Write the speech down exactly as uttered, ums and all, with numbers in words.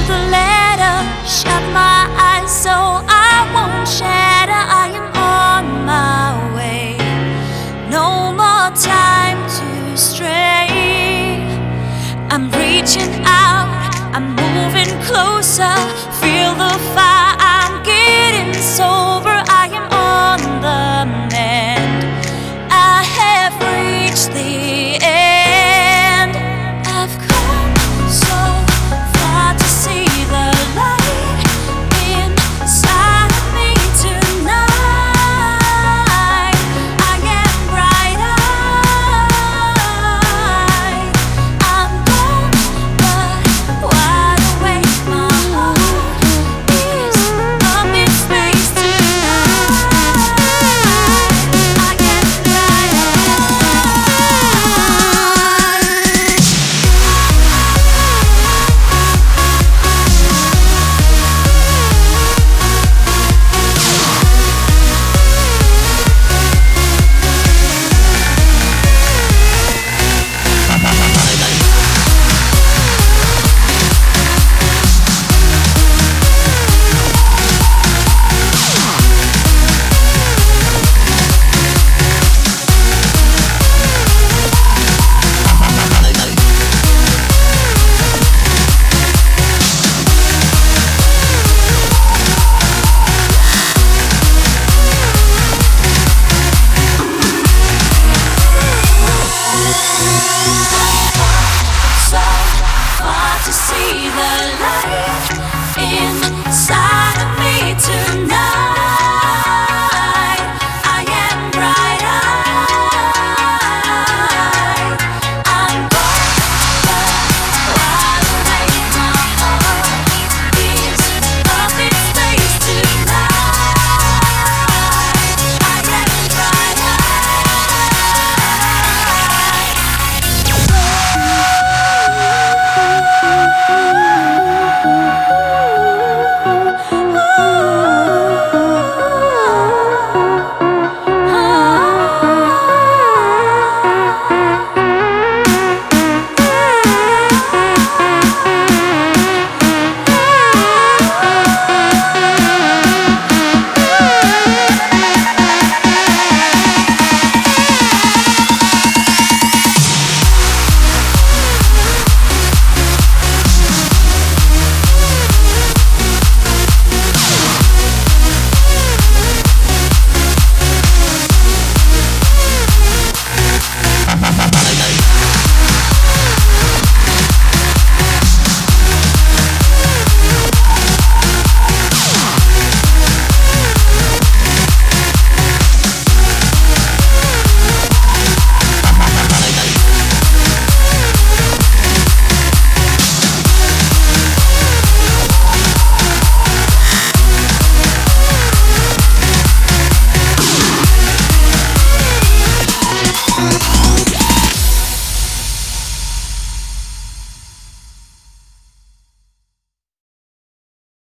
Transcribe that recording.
the letter. Shut my eyes so I won't shatter. I am on my way. No more time to stray. I'm reaching out, I'm moving closer. Feel the fire, I'm getting sober. I am on the mend. I have reached the end. I've come so far to see the light inside of me tonight. I am bright-eyed. I'm gone, but wide awake. My heart is up in space tonight. I am bright-eyed. So far to see the light inside of me tonight.